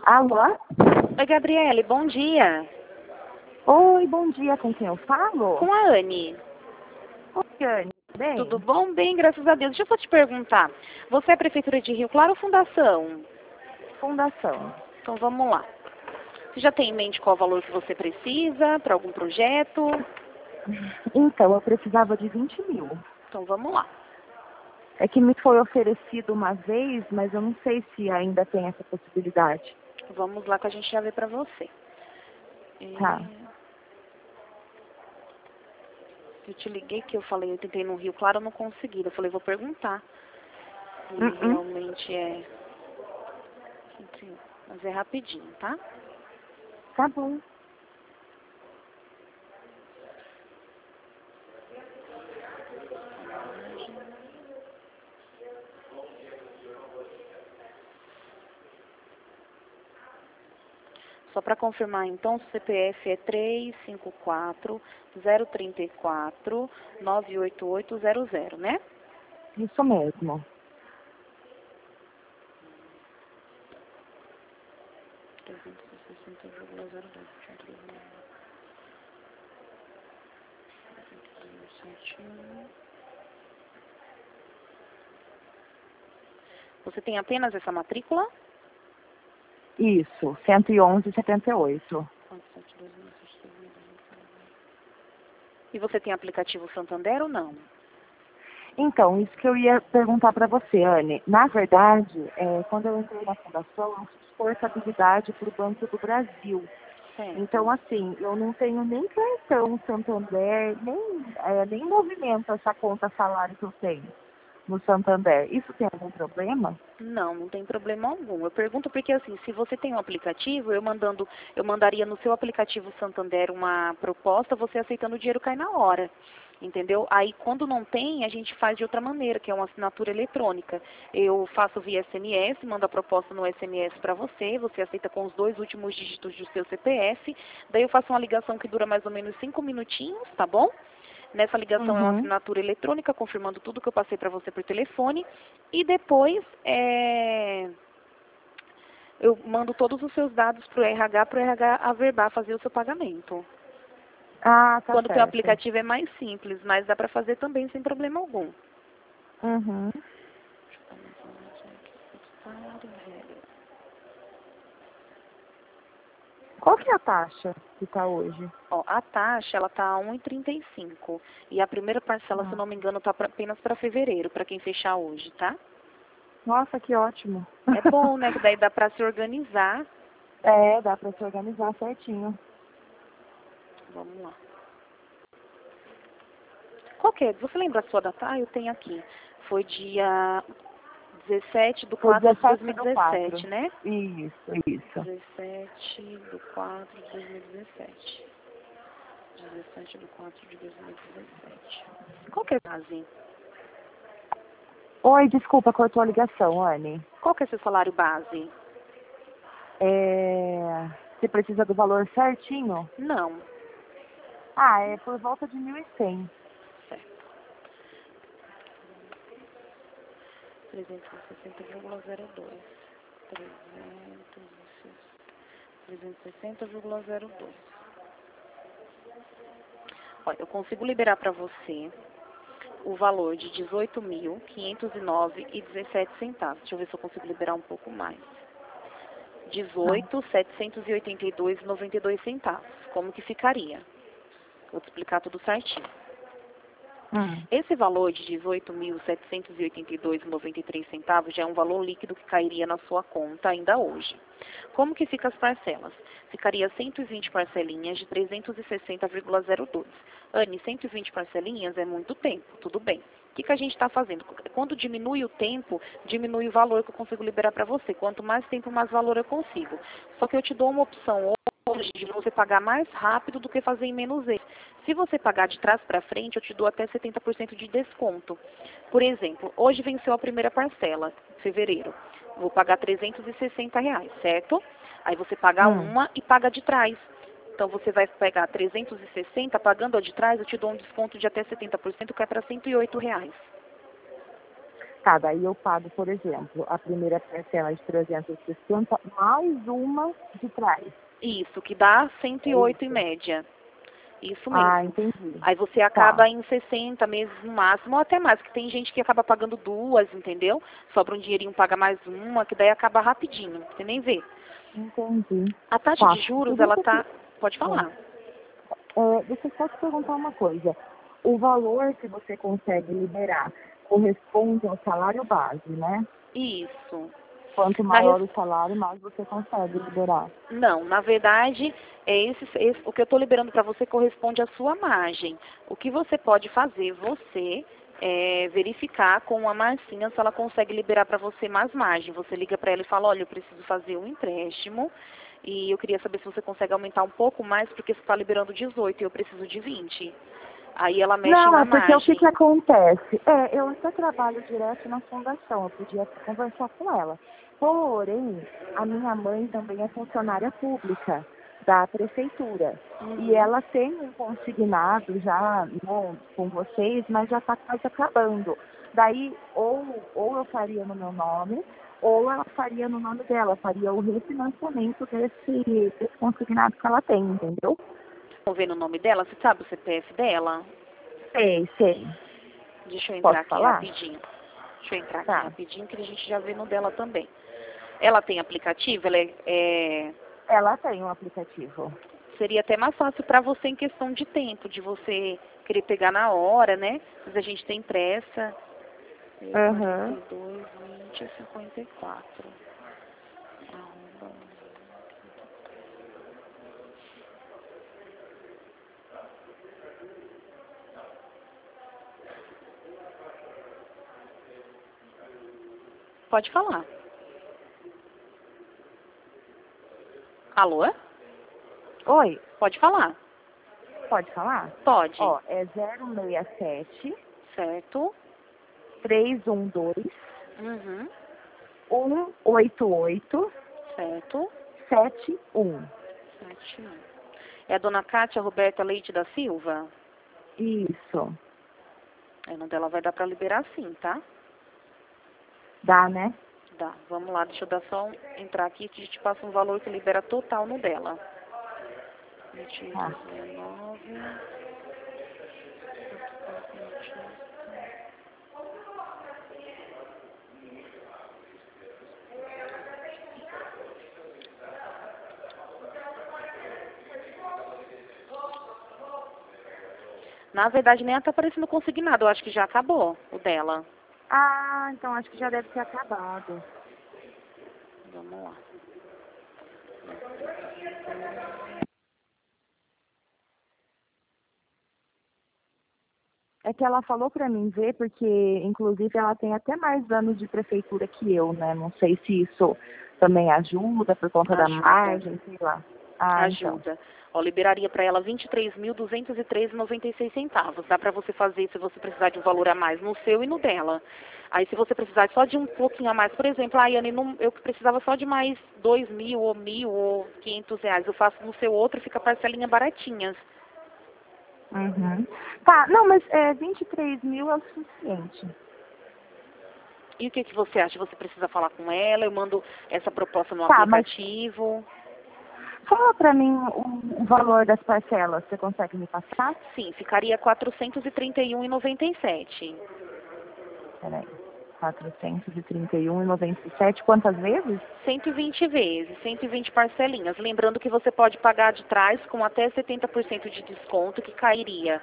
Alô? Oi, Gabriele, bom dia. Oi, bom dia. Com quem eu falo? Com a Anne. Oi, Anne. Bem? Tudo bom? Bem, graças a Deus. Deixa eu só te perguntar. Você é Prefeitura de Rio Claro ou Fundação? Fundação. Então vamos lá. Você já tem em mente qual o valor que você precisa para algum projeto? Então, eu precisava de 20 mil. Então vamos lá. É que me foi oferecido uma vez, mas eu não sei se ainda tem essa possibilidade. Vamos lá que a gente já vê para você. Tá. Eu te liguei que eu falei, eu tentei no Rio Claro, eu não consegui. Eu falei, vou perguntar. E realmente é... Mas é rapidinho, tá? Tá bom. Só para confirmar, então, o CPF é 354-034-98800, né? Isso mesmo. 360,02. Você tem apenas essa matrícula? Isso, 111,78. E você tem aplicativo Santander ou não? Então, isso que eu ia perguntar para você, Anne. Na verdade, quando eu entrei na fundação, eu fiz portabilidade para o Banco do Brasil. Certo. Então, assim, eu não tenho nem cartão Santander, nem movimento essa conta salário que eu tenho no Santander. Isso tem algum problema? Não, não tem problema algum. Eu pergunto porque, assim, se você tem um aplicativo, eu mandaria no seu aplicativo Santander uma proposta, você aceitando o dinheiro cai na hora. Entendeu? Aí, quando não tem, a gente faz de outra maneira, que é uma assinatura eletrônica. Eu faço via SMS, mando a proposta no SMS para você, você aceita com os 2 últimos dígitos do seu CPF, daí eu faço uma ligação que dura mais ou menos 5 minutinhos, tá bom? Nessa ligação é uma assinatura eletrônica, confirmando tudo que eu passei para você por telefone. E depois, eu mando todos os seus dados para o RH averbar, fazer o seu pagamento. Ah, tá Quando tem o certo. aplicativo é mais simples, mas dá para fazer também sem problema algum. Uhum. Qual que é a taxa que está hoje? Ó, a taxa, ela tá a 1,35. E a primeira parcela, se eu não me engano, tá apenas para fevereiro, para quem fechar hoje, tá? Nossa, que ótimo. É bom, né? Que daí dá para se organizar. Dá para se organizar certinho. Vamos lá. Qual que é? Você lembra a sua data? Ah, eu tenho aqui. Foi dia 17 de Foi 4 de 17 do 2017, 4. né? Isso. 17 de 4 de 2017. 17 de 4 de 2017. Qual que é a base? Oi, desculpa, cortou a ligação, Anne. Qual que é seu salário base? Você precisa do valor certinho? Não. É por volta de 1.100. Certo. 360,02. 360,02. Olha, eu consigo liberar para você o valor de 18.509,17 centavos. Deixa eu ver se eu consigo liberar um pouco mais. 18.782,92 centavos. Como que ficaria? Vou te explicar tudo certinho. Esse valor de 18.782,93 centavos já é um valor líquido que cairia na sua conta ainda hoje. Como que fica as parcelas? Ficaria 120 parcelinhas de 360,02. Anne, 120 parcelinhas é muito tempo, tudo bem. O que a gente está fazendo? Quando diminui o tempo, diminui o valor que eu consigo liberar para você. Quanto mais tempo, mais valor eu consigo. Só que eu te dou uma opção hoje de você pagar mais rápido do que fazer em menos vezes. Se você pagar de trás para frente, eu te dou até 70% de desconto. Por exemplo, hoje venceu a primeira parcela, fevereiro. Vou pagar R$360, certo? Aí você paga uma e paga de trás. Então você vai pegar 360, pagando a de trás, eu te dou um desconto de até 70%, que é para R$108. Tá, daí eu pago, por exemplo, a primeira parcela de 360 mais uma de trás. Isso, que dá É 108 em isso? média. Isso Ah, mesmo. entendi. Aí você Tá, acaba em 60 meses no máximo, ou até mais, que tem gente que acaba pagando duas, entendeu? Sobra um dinheirinho, paga mais uma, que daí acaba rapidinho, você nem vê. entendi. A taxa Tá, de juros, ela deixa eu tá... te, Pode falar. deixa eu só te perguntar uma coisa. O valor que você consegue liberar corresponde ao salário base, né? Isso. Quanto Na res- maior o salário, mais você consegue liberar. Não, na verdade, o que eu estou liberando para você corresponde à sua margem. O que você pode fazer, você verificar com a Marcinha se ela consegue liberar para você mais margem. Você liga para ela e fala, olha, eu preciso fazer um empréstimo e eu queria saber se você consegue aumentar um pouco mais, porque você está liberando 18 e eu preciso de 20. Aí ela mexe Não, na é porque o que margem. que acontece? Eu até trabalho direto na fundação, eu podia conversar com ela. Porém, a minha mãe também é funcionária pública da prefeitura. E Uhum. ela tem um consignado já, né, com vocês, mas já está quase acabando. Daí, ou eu faria no meu nome, ou ela faria no nome dela, faria o refinanciamento desse consignado que ela tem, entendeu? Vou ver no nome dela, você sabe o CPF dela? Sei, sei. Deixa eu entrar Posso aqui falar? rapidinho. Deixa eu entrar aqui Tá. rapidinho que a gente já vê no dela também. Ela tem aplicativo, Ela tem um aplicativo. seria até mais fácil para você em questão de tempo, de você querer pegar na hora, né? Mas a gente tem pressa. Aham. 42, 20, 54. Arroba. Pode falar. Alô? Oi, Pode falar. pode falar? Pode. Ó, é 067 Certo? 312 Uhum. 188 Certo? 71. 71. É a dona Cátia Roberta Leite da Silva? Isso. O nome dela vai dar para liberar sim, tá? Dá, né? Dá. Vamos lá, deixa eu dar só entrar aqui que a gente passa um valor que libera total no dela. 20, Tá. 19. Na verdade, nem tá aparecendo consignado. Eu acho que já acabou o dela. Ah, então acho que já deve ter acabado. Vamos lá. É que ela falou pra mim ver, porque inclusive ela tem até mais anos de prefeitura que eu, né? Não sei se isso também ajuda por conta da Ajuda. margem, sei lá. Ah, então. Ajuda. Ó, liberaria para ela 23.213,96 centavos. Dá para você fazer se você precisar de um valor a mais no seu e no dela. Aí se você precisar só de um pouquinho a mais, por exemplo, Yane, eu precisava só de mais 2.000 ou 1.000 ou 500 reais. Eu faço no seu outro, fica parcelinha baratinhas. Uhum. Tá, não, mas 23 mil é o suficiente. E o que, que você acha? Você precisa falar com ela? Eu mando essa proposta no Tá, mas aplicativo. fala pra mim o valor das parcelas, você consegue me passar? Sim, ficaria R$ 431,97. Peraí. 431,97, quantas vezes? 120 vezes, 120 parcelinhas. Lembrando que você pode pagar de trás com até 70% de desconto, que cairia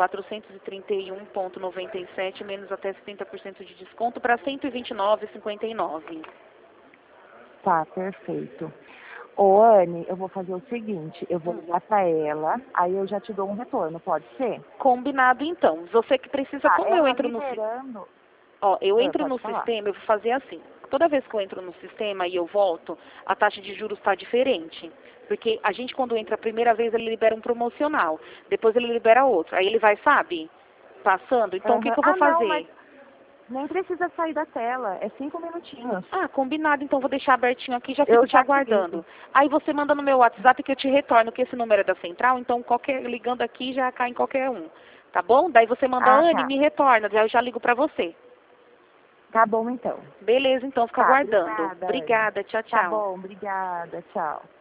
431,97 menos até 70% de desconto para 129,59. Tá, perfeito. Ô, Anne, eu vou fazer o seguinte, eu vou ligar pra ela, aí eu já te dou um retorno, pode ser? Combinado então. Você que precisa, Tá, como eu ela entro no liberando... Ó, eu entro Pode no falar. sistema, eu vou fazer assim. Toda vez que eu entro no sistema e eu volto, a taxa de juros está diferente. Porque a gente, quando entra a primeira vez, ele libera um promocional. Depois ele libera outro. Aí ele vai, sabe, passando. Então, o que, Aham. que eu vou Ah, não, mas fazer? nem precisa sair da tela, é 5 minutinhos. Ah, combinado. Então, vou deixar abertinho aqui e já fico Eu te já te ligo. aguardando. Aí você manda no meu WhatsApp que eu te retorno, que esse número é da central. Então, ligando aqui já cai em qualquer um. Tá bom? Daí você manda, Ah, Anne, tá. me retorna. Daí eu já ligo pra você. Tá bom, então. Beleza, então, fica Tá, aguardando. obrigada, Anne. Obrigada, tchau, Tá tchau. bom, obrigada, tchau.